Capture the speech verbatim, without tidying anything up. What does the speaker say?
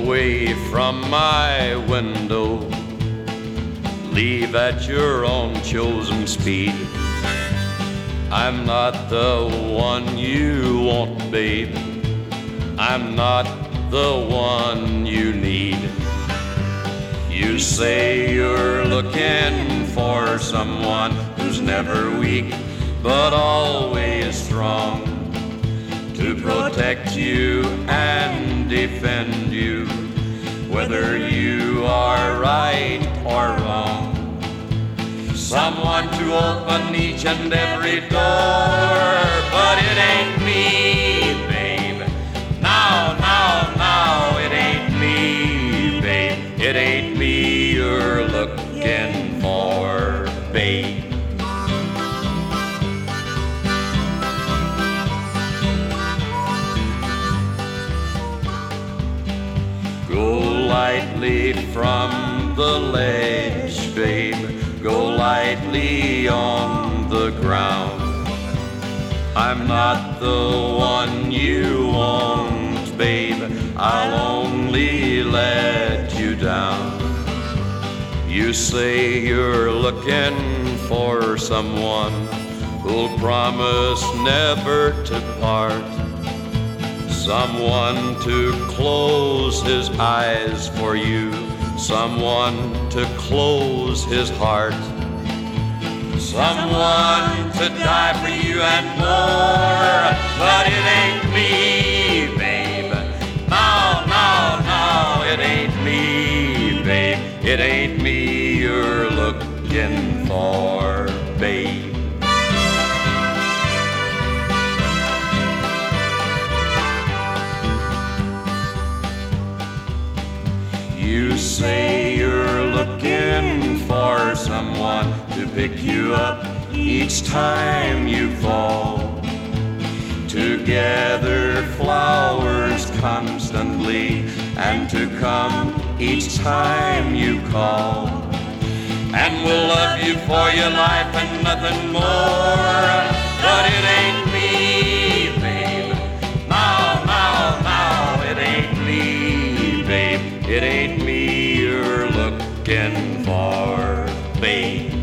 away from my window. Leave at your own chosen speed. I'm not the one you want, babe. I'm not the one you need. You say you're looking for someone who's never weak, but always strong, to protect you and defend you, whether you are right or wrong. Someone to open each and every door, but it ain't me, babe. No, no, no, it ain't me, babe. It ain't me you're looking for, babe. Go lightly from the ledge, babe. Go lightly on the ground. I'm not the one you want, babe. I'll only let you down. You say you're looking for someone who'll promise never to part, someone to close his eyes for you, someone to close his heart, someone to die for you and more. But it ain't me, babe. No, no, no, it ain't me, babe. It ain't me you're looking for, babe. You say you're looking for someone to pick you up each time you fall, to gather flowers constantly and to come each time you call, and will love you for your life and nothing more. But it ain't me, babe. No, no, no, it ain't me, babe. It ain't me you're looking for, babe.